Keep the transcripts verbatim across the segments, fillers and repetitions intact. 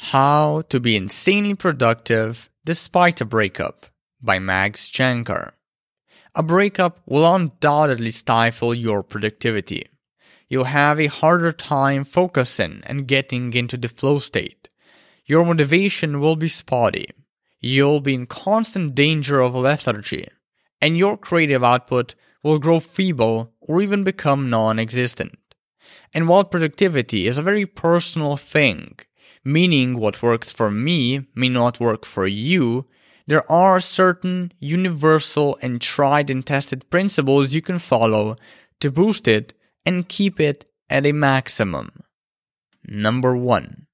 How to Be Insanely Productive Despite a Breakup by Max Jankar. A breakup will undoubtedly stifle your productivity. You'll have a harder time focusing and getting into the flow state. Your motivation will be spotty. You'll be in constant danger of lethargy, and your creative output will grow feeble or even become non-existent. And while productivity is a very personal thing, meaning what works for me may not work for you, there are certain universal and tried and tested principles you can follow to boost it and keep it at a maximum. Number one.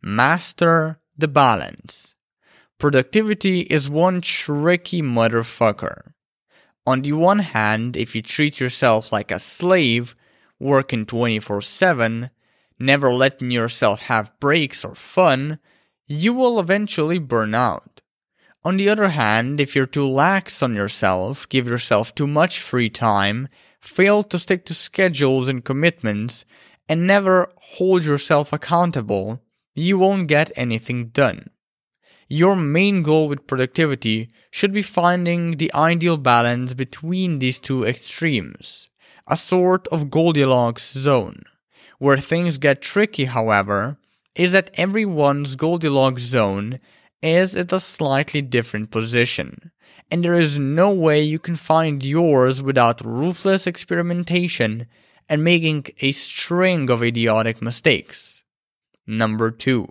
Master the balance. Productivity is one tricky motherfucker. On the one hand, if you treat yourself like a slave, working twenty-four seven, never letting yourself have breaks or fun, you will eventually burn out. On the other hand, if you're too lax on yourself, give yourself too much free time, fail to stick to schedules and commitments, and never hold yourself accountable, you won't get anything done. Your main goal with productivity should be finding the ideal balance between these two extremes, a sort of Goldilocks zone. Where things get tricky, however, is that everyone's Goldilocks zone is at a slightly different position, and there is no way you can find yours without ruthless experimentation and making a string of idiotic mistakes. Number two.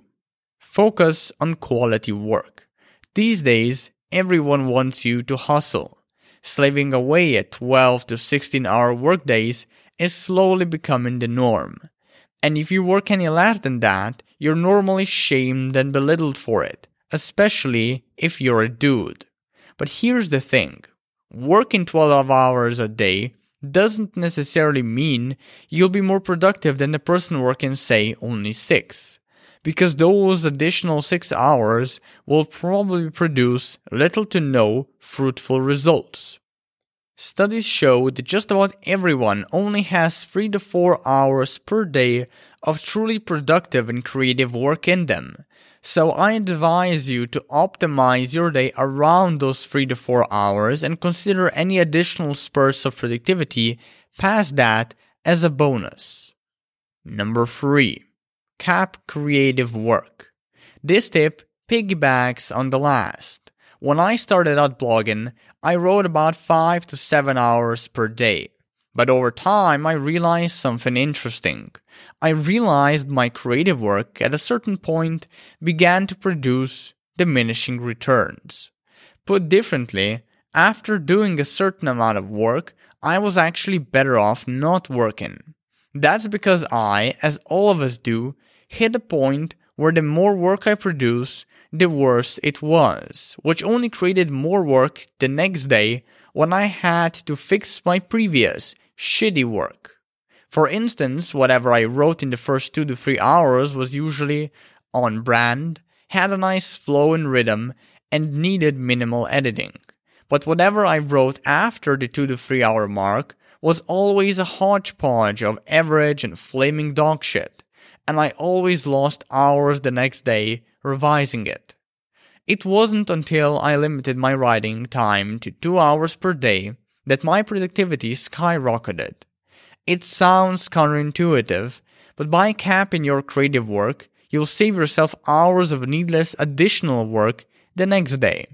Focus on quality work. These days, everyone wants you to hustle. Slaving away at twelve to sixteen hour workdays is slowly becoming the norm. And if you work any less than that, you're normally shamed and belittled for it, especially if you're a dude. But here's the thing. Working twelve hours a day doesn't necessarily mean you'll be more productive than the person working, say, only six. Because those additional six hours will probably produce little to no fruitful results. Studies show that just about everyone only has three to four hours per day of truly productive and creative work in them. So I advise you to optimize your day around those three to four hours and consider any additional spurts of productivity past that as a bonus. Number three. Cap creative work. This tip piggybacks on the last. When I started out blogging, I wrote about five to seven hours per day. But over time, I realized something interesting. I realized my creative work at a certain point began to produce diminishing returns. Put differently, after doing a certain amount of work, I was actually better off not working. That's because I, as all of us do, hit a point where the more work I produce, the worse it was, which only created more work the next day when I had to fix my previous shitty work. For instance, whatever I wrote in the first two to three hours was usually on brand, had a nice flow and rhythm, and needed minimal editing. But whatever I wrote after the two to three hour mark was always a hodgepodge of average and flaming dog shit, and I always lost hours the next day revising it. It wasn't until I limited my writing time to two hours per day that my productivity skyrocketed. It sounds counterintuitive, but by capping your creative work, you'll save yourself hours of needless additional work the next day.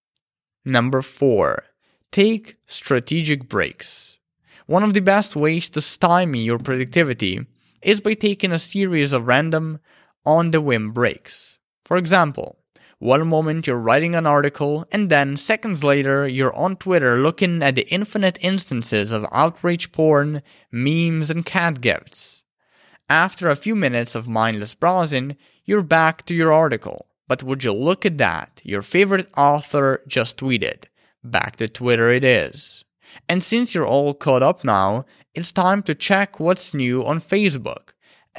Number four. Take strategic breaks. One of the best ways to stymie your productivity is by taking a series of random, on-the-whim breaks. For example, one moment you're writing an article, and then seconds later you're on Twitter looking at the infinite instances of outrage porn, memes, and cat gifts. After a few minutes of mindless browsing, you're back to your article. But would you look at that, your favorite author just tweeted. Back to Twitter it is. And since you're all caught up now, it's time to check what's new on Facebook.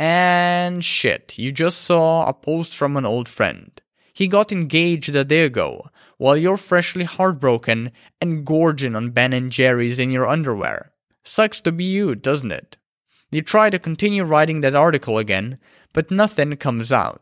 And shit, you just saw a post from an old friend. He got engaged a day ago, while you're freshly heartbroken and gorging on Ben and Jerry's in your underwear. Sucks to be you, doesn't it? You try to continue writing that article again, but nothing comes out.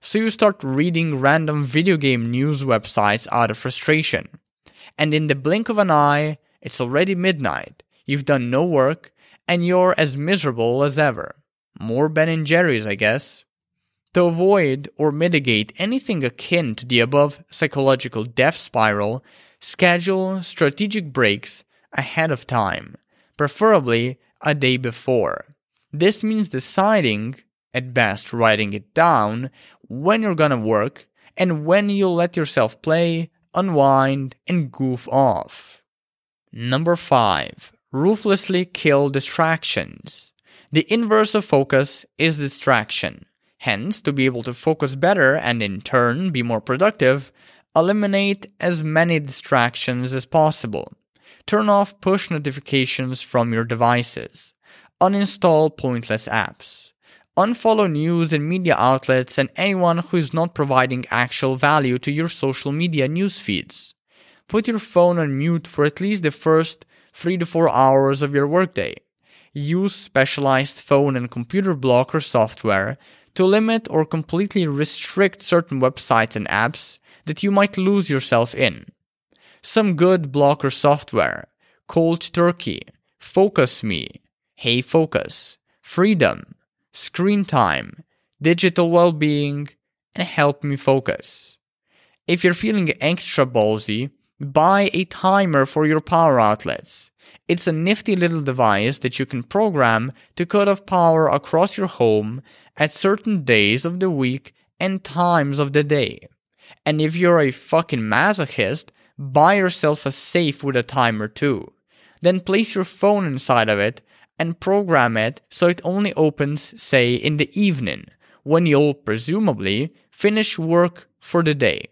so you start reading random video game news websites out of frustration. And in the blink of an eye, it's already midnight, you've done no work, and you're as miserable as ever. More Ben and Jerry's, I guess. To avoid or mitigate anything akin to the above psychological death spiral, schedule strategic breaks ahead of time, preferably a day before. This means deciding, at best writing it down, when you're gonna work and when you'll let yourself play, unwind, and goof off. Number five. Ruthlessly kill distractions. The inverse of focus is distraction. Hence, to be able to focus better and in turn be more productive, eliminate as many distractions as possible. Turn off push notifications from your devices. Uninstall pointless apps. Unfollow news and media outlets and anyone who is not providing actual value to your social media news feeds. Put your phone on mute for at least the first three to four hours of your workday. Use specialized phone and computer blocker software to limit or completely restrict certain websites and apps that you might lose yourself in. Some good blocker software: Cold Turkey, Focus Me, Hey Focus, Freedom, Screen Time, Digital Wellbeing, and Help Me Focus. If you're feeling extra ballsy, buy a timer for your power outlets. It's a nifty little device that you can program to cut off power across your home at certain days of the week and times of the day. And if you're a fucking masochist, buy yourself a safe with a timer too. Then place your phone inside of it and program it so it only opens, say, in the evening, when you'll presumably finish work for the day.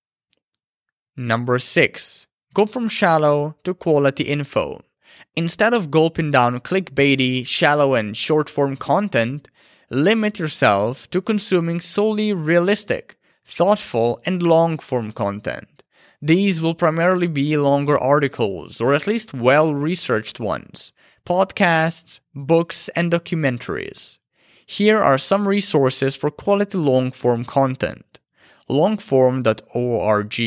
Number six. Go from shallow to quality info. Instead of gulping down clickbaity, shallow, and short-form content, limit yourself to consuming solely realistic, thoughtful, and long-form content. These will primarily be longer articles, or at least well-researched ones, podcasts, books, and documentaries. Here are some resources for quality long-form content: longform dot org,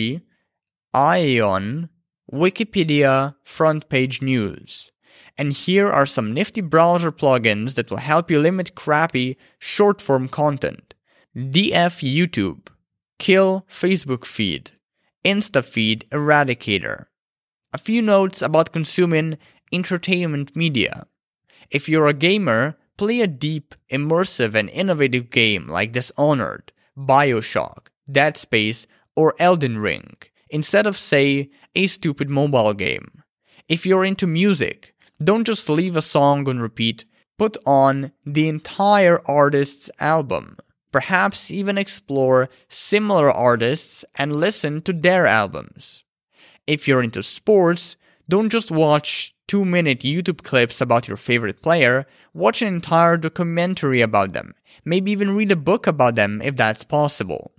Ion, Wikipedia, Front Page News. And here are some nifty browser plugins that will help you limit crappy, short-form content: D F YouTube, Kill Facebook Feed, InstaFeed Eradicator. A few notes about consuming entertainment media. If you're a gamer, play a deep, immersive, and innovative game like Dishonored, BioShock, Dead Space, or Elden Ring, instead of, say, a stupid mobile game. If you're into music, don't just leave a song on repeat, put on the entire artist's album. Perhaps even explore similar artists and listen to their albums. If you're into sports, don't just watch two-minute YouTube clips about your favorite player, watch an entire documentary about them, maybe even read a book about them if that's possible.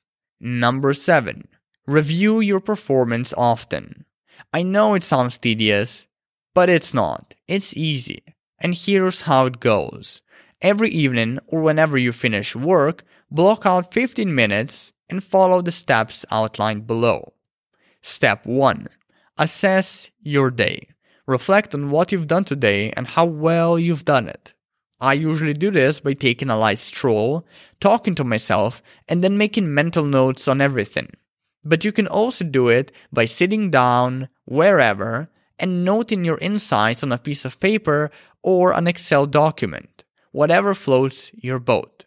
Number seven. Review your performance often. I know it sounds tedious, but it's not. It's easy. And here's how it goes. Every evening or whenever you finish work, block out fifteen minutes and follow the steps outlined below. Step one. Assess your day. Reflect on what you've done today and how well you've done it. I usually do this by taking a light stroll, talking to myself, and then making mental notes on everything. But you can also do it by sitting down, wherever, and noting your insights on a piece of paper or an Excel document, whatever floats your boat.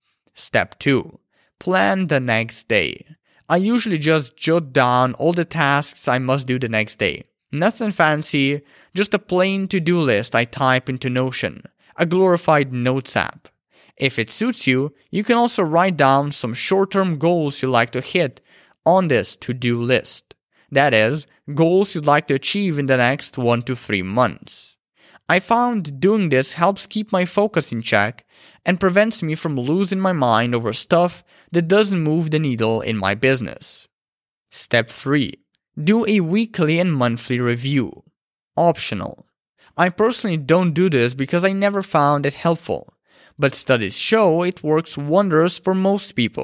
Step two. Plan the next day. I usually just jot down all the tasks I must do the next day. Nothing fancy, just a plain to-do list I type into Notion, a glorified notes app. If it suits you, you can also write down some short-term goals you'd like to hit on this to-do list. That is, goals you'd like to achieve in the next one to three months. I found doing this helps keep my focus in check and prevents me from losing my mind over stuff that doesn't move the needle in my business. Step three. Do a weekly and monthly review. Optional. I personally don't do this because I never found it helpful, but studies show it works wonders for most people,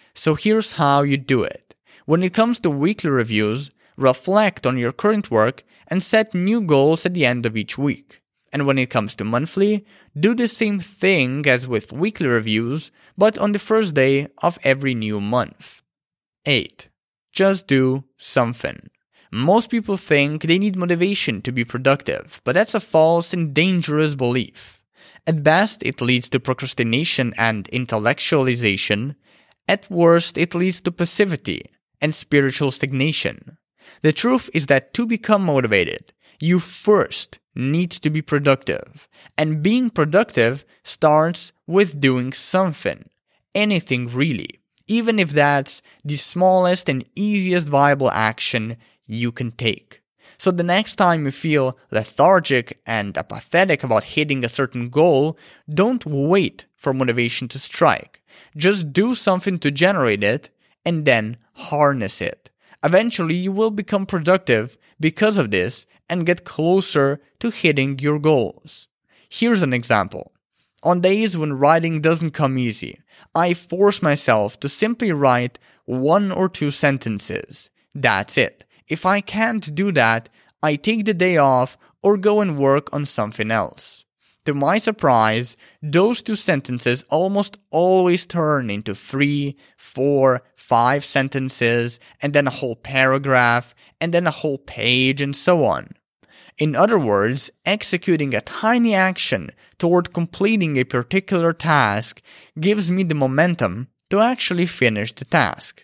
So here's how you do it. When it comes to weekly reviews, reflect on your current work and set new goals at the end of each week. And when it comes to monthly, do the same thing as with weekly reviews, but on the first day of every new month. eight. Just do something. Most people think they need motivation to be productive, but that's a false and dangerous belief. At best, it leads to procrastination and intellectualization. At worst, it leads to passivity and spiritual stagnation. The truth is that to become motivated, you first need to be productive. And being productive starts with doing something. Anything really. Even if that's the smallest and easiest viable action you can take. So the next time you feel lethargic and apathetic about hitting a certain goal, don't wait for motivation to strike. Just do something to generate it and then harness it. Eventually you will become productive because of this and get closer to hitting your goals. Here's an example. On days when writing doesn't come easy, I force myself to simply write one or two sentences. That's it. If I can't do that, I take the day off or go and work on something else. To my surprise, those two sentences almost always turn into three, four, five sentences, and then a whole paragraph, and then a whole page, and so on. In other words, executing a tiny action toward completing a particular task gives me the momentum to actually finish the task.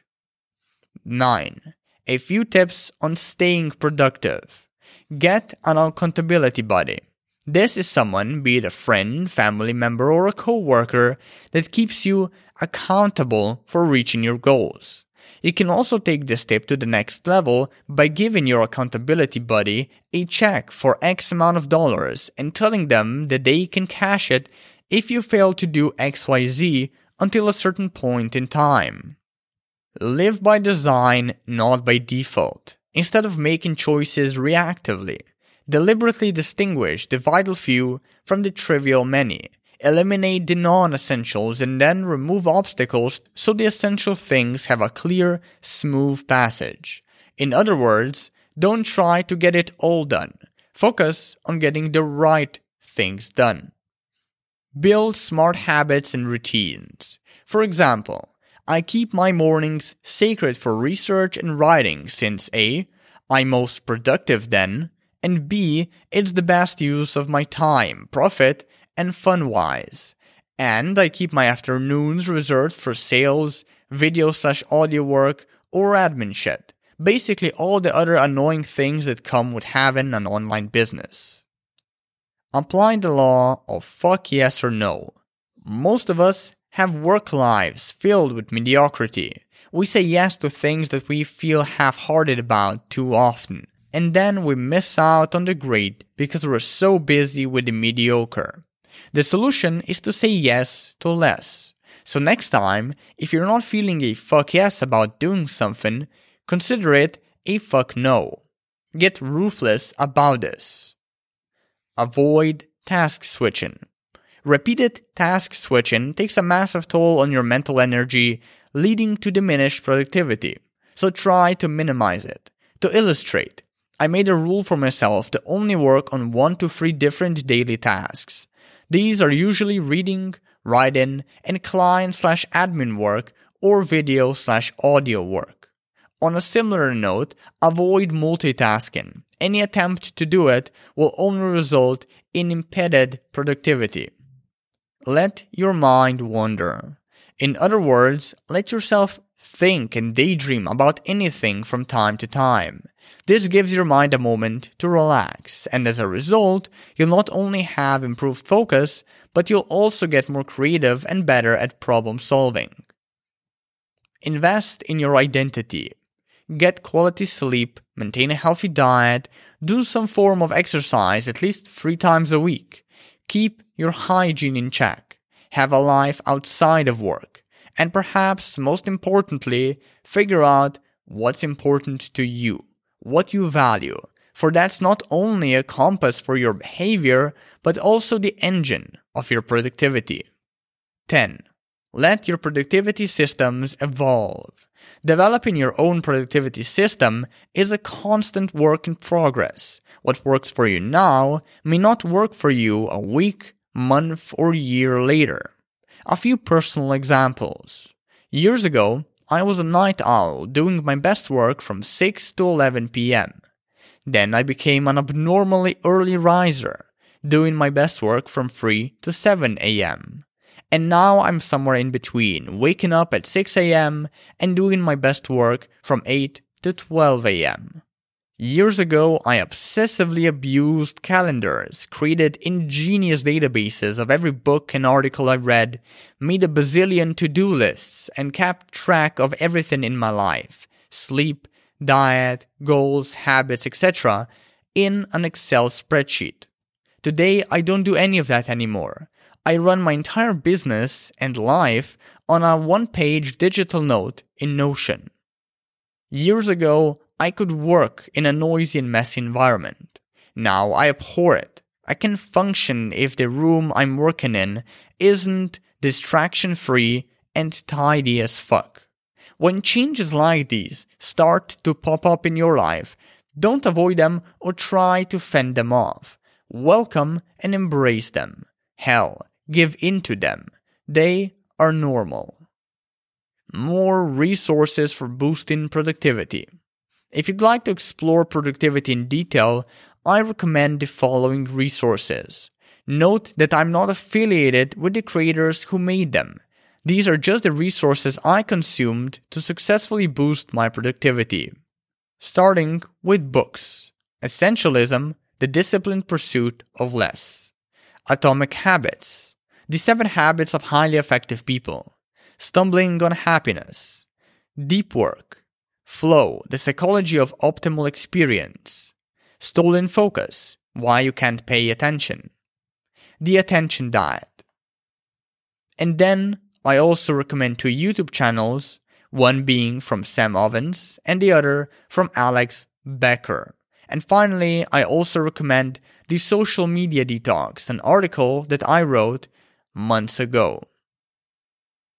nine. A few tips on staying productive. Get an accountability buddy. This is someone, be it a friend, family member, or a coworker, that keeps you accountable for reaching your goals. You can also take this tip to the next level by giving your accountability buddy a check for X amount of dollars and telling them that they can cash it if you fail to do X Y Z until a certain point in time. Live by design, not by default. Instead of making choices reactively, deliberately distinguish the vital few from the trivial many. Eliminate the non-essentials and then remove obstacles so the essential things have a clear, smooth passage. In other words, don't try to get it all done. Focus on getting the right things done. Build smart habits and routines. For example, I keep my mornings sacred for research and writing since A. I'm most productive then, and B. It's the best use of my time, profit, and fun-wise. And I keep my afternoons reserved for sales, video slash audio work, or admin shit. Basically all the other annoying things that come with having an online business. Apply the law of fuck yes or no. Most of us have work lives filled with mediocrity. We say yes to things that we feel half-hearted about too often, and then we miss out on the great because we're so busy with the mediocre. The solution is to say yes to less. So next time, if you're not feeling a fuck yes about doing something, consider it a fuck no. Get ruthless about this. Avoid task switching. Repeated task switching takes a massive toll on your mental energy, leading to diminished productivity. So try to minimize it. To illustrate, I made a rule for myself to only work on one to three different daily tasks. These are usually reading, writing, and client slash admin work or video slash audio work. On a similar note, avoid multitasking. Any attempt to do it will only result in impeded productivity. Let your mind wander. In other words, let yourself think and daydream about anything from time to time. This gives your mind a moment to relax, and as a result, you'll not only have improved focus, but you'll also get more creative and better at problem solving. Invest in your identity. Get quality sleep, maintain a healthy diet, do some form of exercise at least three times a week. Keep your hygiene in check. Have a life outside of work. And perhaps most importantly, figure out what's important to you, what you value. For that's not only a compass for your behavior, but also the engine of your productivity. ten. Let your productivity systems evolve. Developing your own productivity system is a constant work in progress. What works for you now may not work for you a week, month, or year later. A few personal examples. Years ago, I was a night owl doing my best work from six to eleven p.m. Then I became an abnormally early riser, doing my best work from three to seven a.m. And now I'm somewhere in between, waking up at six a.m. and doing my best work from eight to twelve a.m. Years ago, I obsessively abused calendars, created ingenious databases of every book and article I read, made a bazillion to-do lists, and kept track of everything in my life, sleep, diet, goals, habits, et cetera, in an Excel spreadsheet. Today, I don't do any of that anymore. I run my entire business and life on a one-page digital note in Notion. Years ago, I could work in a noisy and messy environment. Now I abhor it. I can function if the room I'm working in isn't distraction-free and tidy as fuck. When changes like these start to pop up in your life, don't avoid them or try to fend them off. Welcome and embrace them. Hell, give in to them. They are normal. More resources for boosting productivity. If you'd like to explore productivity in detail, I recommend the following resources. Note that I'm not affiliated with the creators who made them. These are just the resources I consumed to successfully boost my productivity. Starting with books. Essentialism, the disciplined pursuit of less. Atomic Habits. The Seven Habits of Highly Effective People. Stumbling on Happiness. Deep Work. Flow, the Psychology of Optimal Experience. Stolen Focus, Why You Can't Pay Attention. The Attention Diet. And then, I also recommend two YouTube channels, one being from Sam Ovens and the other from Alex Becker. And finally, I also recommend The Social Media Detox, an article that I wrote months ago.